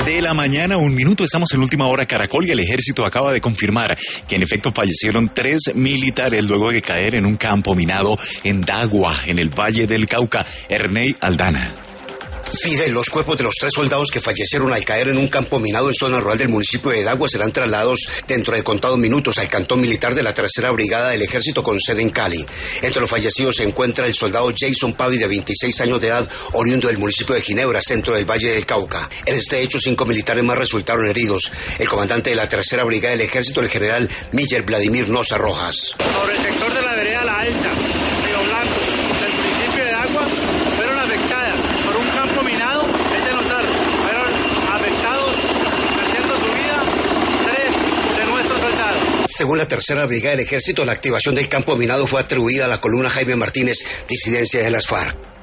de la mañana, 1 minuto, estamos en Última Hora Caracol y el ejército acaba de confirmar que en efecto fallecieron 3 militares luego de caer en un campo minado en Dagua, en el Valle del Cauca. Erney Aldana. Fidel, los cuerpos de los 3 soldados que fallecieron al caer en un campo minado en zona rural del municipio de Dagua serán trasladados dentro de contados minutos al cantón militar de la 3ª Brigada del Ejército con sede en Cali. Entre los fallecidos se encuentra el soldado Jason Pavi, de 26 años de edad, oriundo del municipio de Ginebra, centro del Valle del Cauca. En este hecho, 5 militares más resultaron heridos. El comandante de la 3ª Brigada del Ejército, el general Miller Vladimir Noza Rojas. Sobre el sector de la vereda La Alta, Río Blanco, del municipio de Dagua, fueron afectadas por un campo minado, es de notar, fueron afectados, perdiendo su vida, 3 de nuestros soldados. Según la 3ª Brigada del Ejército, la activación del campo minado fue atribuida a la columna Jaime Martínez, disidencia de las FARC.